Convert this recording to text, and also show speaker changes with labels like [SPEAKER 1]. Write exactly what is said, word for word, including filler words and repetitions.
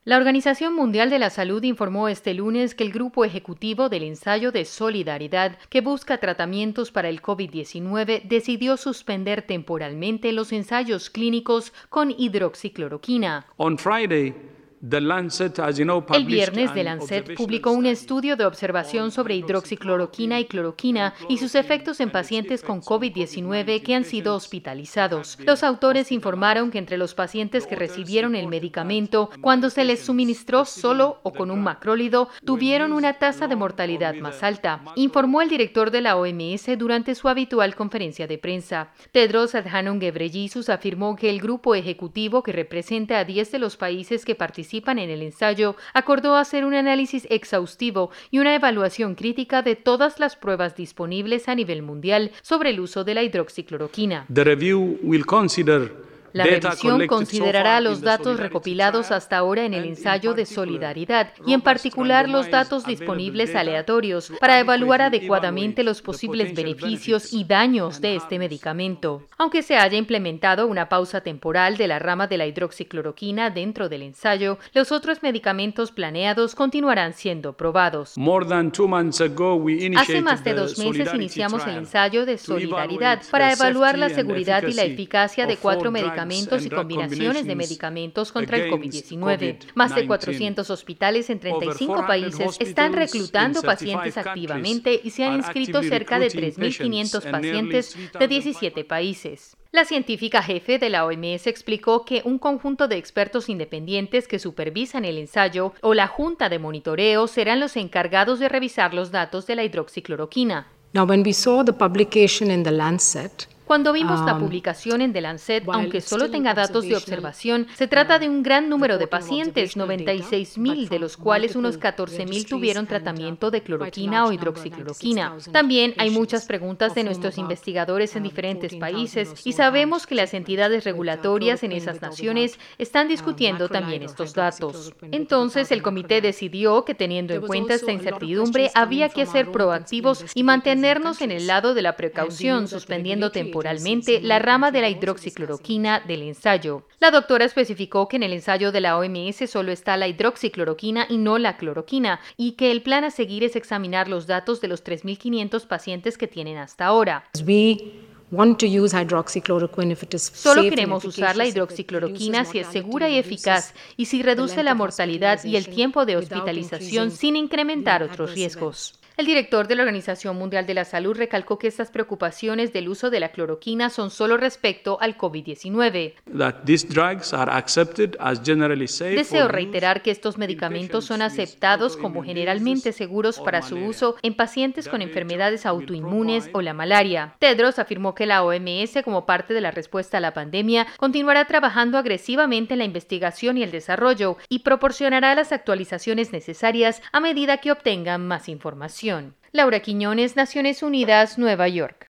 [SPEAKER 1] La Organización Mundial de la Salud informó este lunes que el grupo ejecutivo del ensayo de solidaridad que busca tratamientos para el COVID diecinueve decidió suspender temporalmente los ensayos clínicos con hidroxicloroquina.
[SPEAKER 2] On Friday, The Lancet, as you know,
[SPEAKER 1] El viernes, The Lancet publicó un estudio de observación sobre hidroxicloroquina y cloroquina y sus efectos en pacientes con COVID diecinueve que han sido hospitalizados. Los autores informaron que entre los pacientes que recibieron el medicamento, cuando se les suministró solo o con un macrólido, tuvieron una tasa de mortalidad más alta, informó el director de la O M S durante su habitual conferencia de prensa. Tedros Adhanom Ghebreyesus afirmó que el grupo ejecutivo, que representa a diez de los países que participan en el ensayo, acordó hacer un análisis exhaustivo y una evaluación crítica de todas las pruebas disponibles a nivel mundial sobre el uso de la hidroxicloroquina.
[SPEAKER 2] The review will consider
[SPEAKER 1] La revisión considerará los datos recopilados hasta ahora en el ensayo de solidaridad y en particular los datos disponibles aleatorios para evaluar adecuadamente los posibles beneficios y daños de este medicamento. Aunque se haya implementado una pausa temporal de la rama de la hidroxicloroquina dentro del ensayo, los otros medicamentos planeados continuarán siendo probados. Hace más de dos meses iniciamos el ensayo de solidaridad para evaluar la seguridad y la eficacia de cuatro medicamentos y combinaciones de medicamentos contra el COVID diecinueve. Más de cuatrocientos hospitales en treinta y cinco países están reclutando pacientes activamente y se han inscrito cerca de tres mil quinientos pacientes de diecisiete países. La científica jefe de la O M S explicó que un conjunto de expertos independientes que supervisan el ensayo o la junta de monitoreo serán los encargados de revisar los datos de la hidroxicloroquina.
[SPEAKER 3] Now, when we saw the publication in The Lancet,
[SPEAKER 1] Cuando vimos la publicación en The Lancet, aunque solo tenga datos de observación, se trata de un gran número de pacientes, noventa y seis mil, de los cuales unos catorce mil tuvieron tratamiento de cloroquina o hidroxicloroquina. También hay muchas preguntas de nuestros investigadores en diferentes países y sabemos que las entidades regulatorias en esas naciones están discutiendo también estos datos. Entonces, el comité decidió que, teniendo en cuenta esta incertidumbre, había que ser proactivos y mantenernos en el lado de la precaución, suspendiendo temporalmente temporalmente la rama de la hidroxicloroquina del ensayo. La doctora especificó que en el ensayo de la O M S solo está la hidroxicloroquina y no la cloroquina, y que el plan a seguir es examinar los datos de los tres mil quinientos pacientes que tienen hasta ahora. Solo queremos usar la hidroxicloroquina si es segura y eficaz y si reduce la mortalidad y el tiempo de hospitalización sin incrementar otros riesgos. El director de la Organización Mundial de la Salud recalcó que estas preocupaciones del uso de la cloroquina son solo respecto al COVID diecinueve. Deseo reiterar que estos medicamentos son aceptados como generalmente seguros para su uso en pacientes con enfermedades autoinmunes o la malaria. Tedros afirmó que la O M S, como parte de la respuesta a la pandemia, continuará trabajando agresivamente en la investigación y el desarrollo y proporcionará las actualizaciones necesarias a medida que obtengan más información. Laura Quiñones, Naciones Unidas, Nueva York.